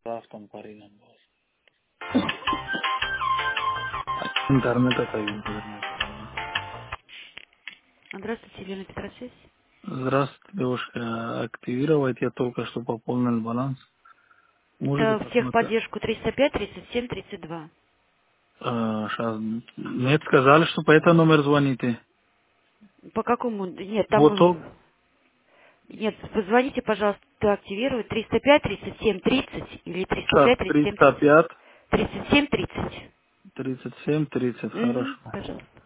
там парень был. Интернет это интернет. Здравствуйте, Елена Петросвязь. Здравствуйте, девушка. Активировать я только что пополнил баланс. Можете Это в посмотреть? техподдержку 305 37 32. Сейчас. Нет, сказали, что по этому номеру звоните. По какому? Нет, там... Вот только Нет, позвоните, пожалуйста, активировать 305 37 30 или сейчас 305 37 30. 305 37 30. 37 30. Угу, Хорошо. пожалуйста.